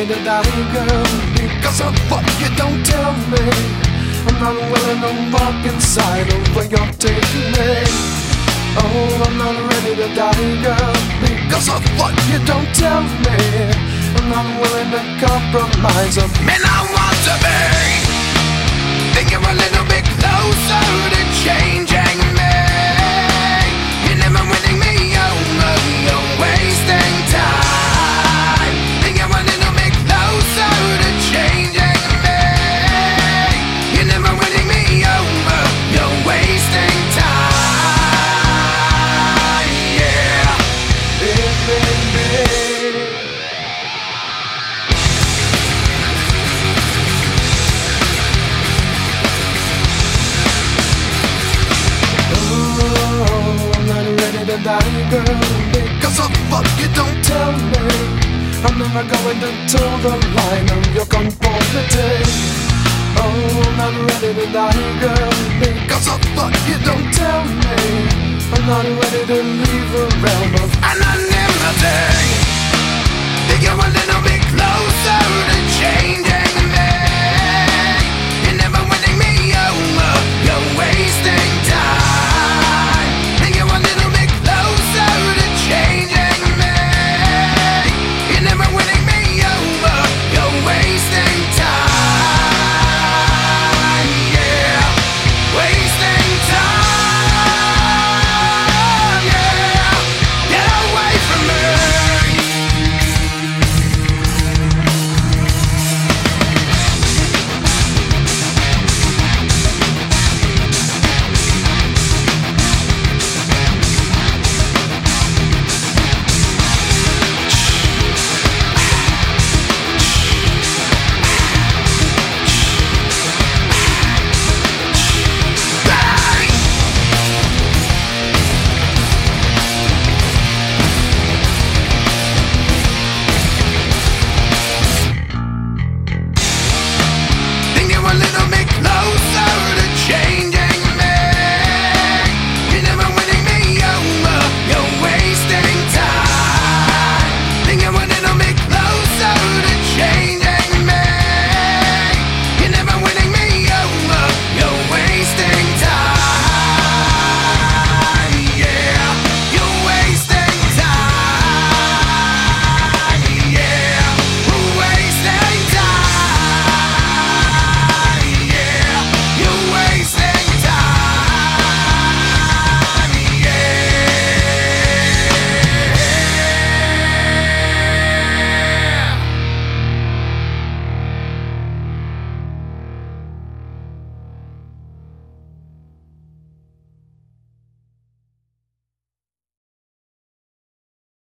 ready to die, girl, because of what you don't tell me. I'm not willing to walk inside of where you're taking me. Oh, I'm not ready to die, girl, because of what you don't tell me. I'm not willing to compromise a man I want to be. Think you're a little bit closer to changing me. You're never winning me over, you're wasting time. Think you're a little bit closer to changing me. You're never winning me over, you're wasting time. Yeah, baby. Die, girl, because of what you don't tell me. I'm never going to toe the line of your conformity. Oh, I'm not ready to die, girl, because of what you don't tell me. I'm not ready to leave the realm of anonymity. Think you're a little bit closer to changing